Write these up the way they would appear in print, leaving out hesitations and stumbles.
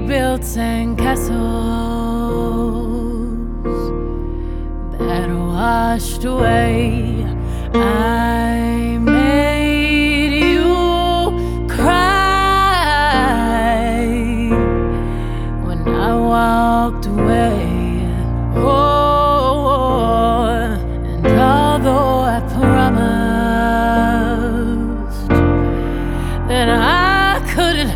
built sandcastles that washed away. I made you cry when I walked away. Oh, and although I promised that I couldn't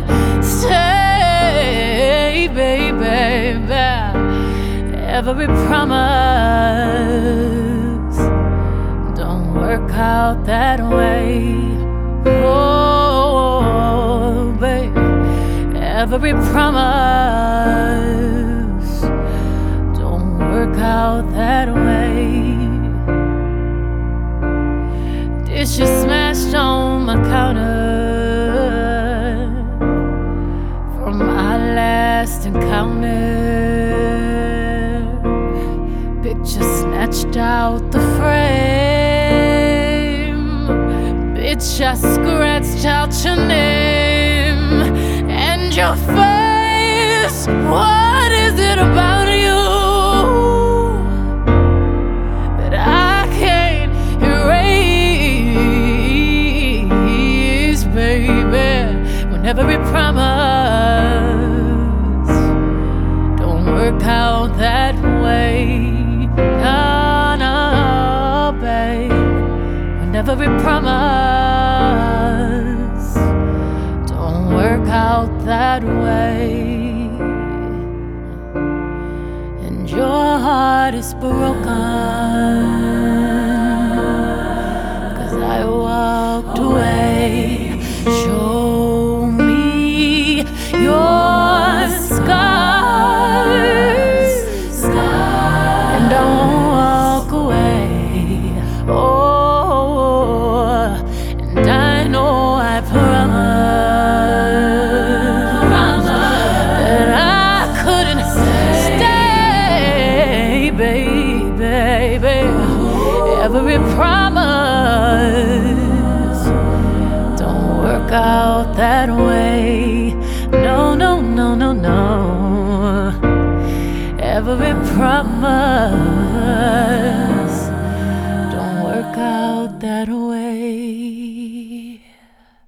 stay, baby, every promise don't work out that way. Oh, baby, every promise don't work out that way. Dishes smashed on my counter from our last encounter. Picture snatched out the frame. Bitch, I scratched out your name and your face. What is it about you that I can't erase, baby? When every promise don't work out that way. No, no, babe. When every promise don't work out that way, and your heart is broken 'cause I walked away. Show me your scars, and I won't walk away. Oh, and I know I promised that I couldn't stay, baby. Every promise don't work out that way. No, no, no, no, no. Every promise don't work out that way.